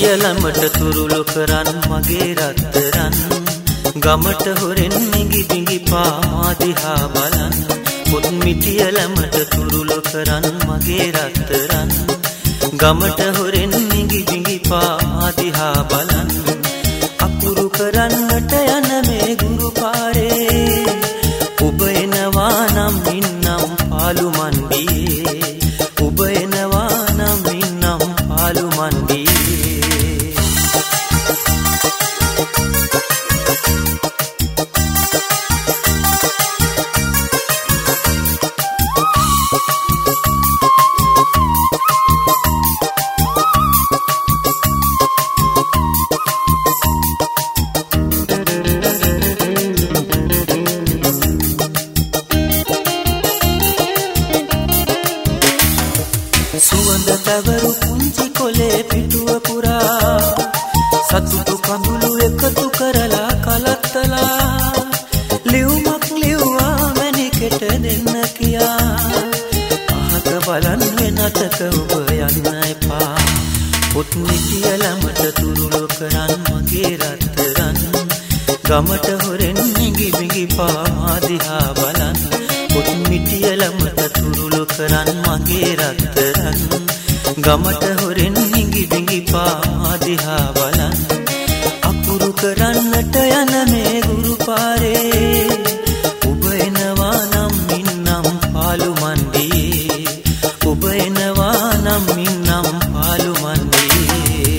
ළමට තුරුළු කරන් මගේ රත්තරන් ගමට හොරෙන් මිඟි බිඟි පා දිහා බලන් පොත් මිටිය ළමට තුරුළු කරන් මගේ රත්තරන් ගමට හොරෙන් මිඟි බිඟි පා දිහා බලන් අකුරු කරන්නට යන මේ ගුරු පාරේ ඔබ එනවා නම් ඉන්නම් පාලු මන්දියේ ඔබ එනවා නම් ඉන්නම් පාලු මන්දියේ සුවඳ පැවරු පුංචි කොලේ පිටුව පුරා සතුටු කඳුළු එකතු කරලා කලත්තලා ලියුමක් ලිව්වා මැණිකෙට දෙන්න කියා අහක බලන් වෙනතක ඔබ යන්න එපා පොත් මිටිය ළමට තුරුළු කරන් මගේ රත්තරන් ගමට හොරෙන් මිඟි බිඟි පා දිහා බලන් පොත් මිටිය ළමට තුරුළු කරන් මගේ රත්තරන් ගමට හොරෙන් මිඟි බිඟි පා දිහා බලන් අකුරු කරන්නට යන මේ ගුරු පාරේ ඔබ එනවා නම් ඉන්නම් පාලු මන්දියේ ඔබ එනවා නම් ඉන්නම් පාලු මන්දියේ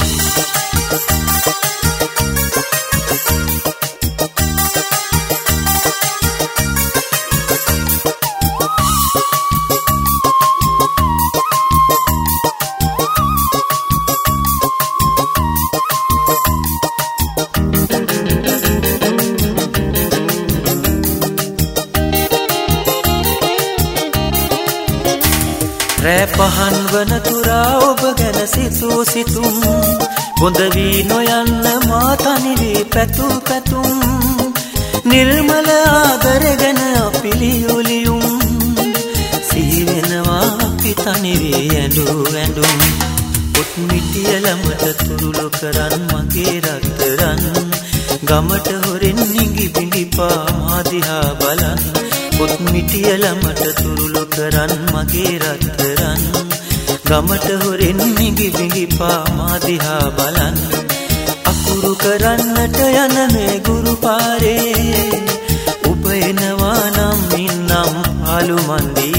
රෑ පහන් වන තුරා ඔබ ගැන සිතූ සිතුම් බොඳ වී නොයන්න මා තනි වී පැතුම් පැතුම් නිර්මල ආදර ගැන අපි ලියූ ලියුම් සිහි වෙනවා අපි තනි වී ඇඬූ ඇඬුම් පොත් මිටිය ළමට තුරුළු කරන් මගේ රත්තරන් ගමට හොරෙන් මිඟි බිඟි පා දිහා බලන් පොත් මිටිය ළමට තුරුළු කරන් මගේ රත්තරන් ගමට හොරෙන් මිඟි බිඟි පා දිහා බලන් අකුරු කරන්නට යන මේ ගුරු පාරේ ඔබ එනවා නම් ඉන්නම් පාලු මන්දියේ